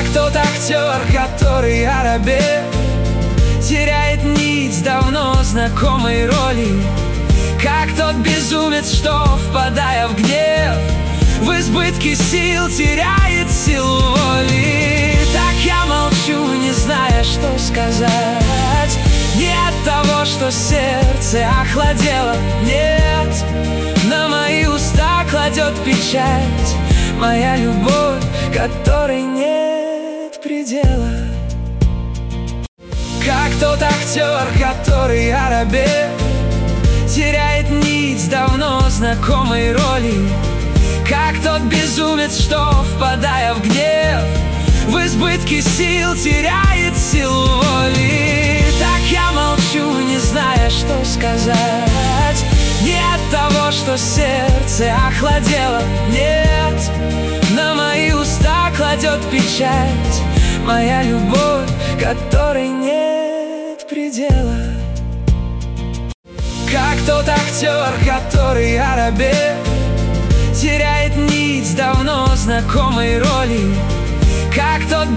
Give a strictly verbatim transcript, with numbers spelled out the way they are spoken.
Как тот актер, который оробел, теряет нить давно знакомой роли. Как тот безумец, что, впадая в гнев, в избытке сил теряет силу воли. Так я молчу, не зная, что сказать. Не от того, что сердце охладело, нет. На мои уста кладет печать моя любовь, которой нет предела. Как тот актер, который оробел, теряет нить давно знакомой роли. Как тот безумец, что, впадая в гнев, в избытке сил теряет силу воли. Так я молчу, не зная, что сказать. Не от того, что сердце охладело, нет. На мои уста кладет печать моя любовь, которой нет предела. Как тот актер, который оробел, теряет нить давно знакомой роли. Как тот